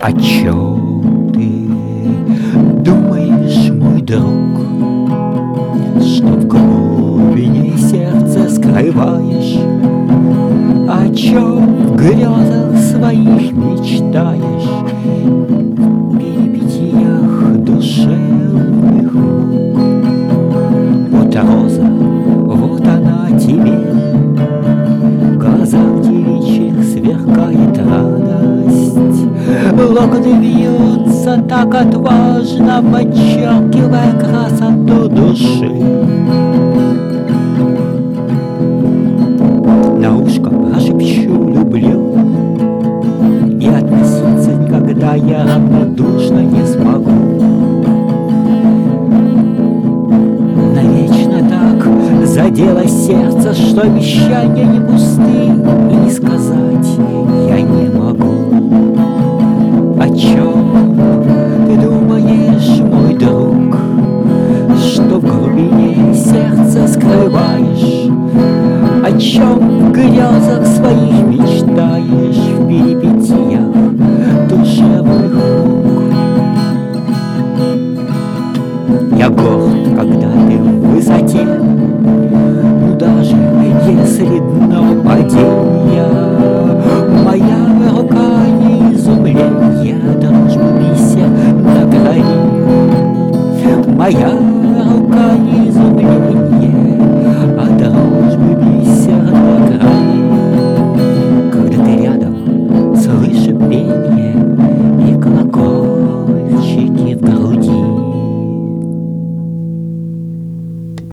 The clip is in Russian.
О чем ты думаешь, мой друг, что в глубине сердца скрываешь? О чем в грезах своих мечтаешь? В перипетиях душевных мук. Вот роза, вот она тебе, в глазах девичьих сверкает радость. Локоны вьются так отважно, подчеркивая красоту души. На ушко прошепчу «люблю», и относиться никогда я равнодушно не смогу. Навечно так задело сердце, что обещания не пусты, и не сказать я не могу. О чем ты думаешь, мой друг, что в глубине сердца скрываешь? О чем в грезах своих мечтаешь? В перипетиях душевных мук. Я горд, когда ты в высоте, ну даже если дно падения. Моя рука не изумление, дружбу бисер на крови. Моя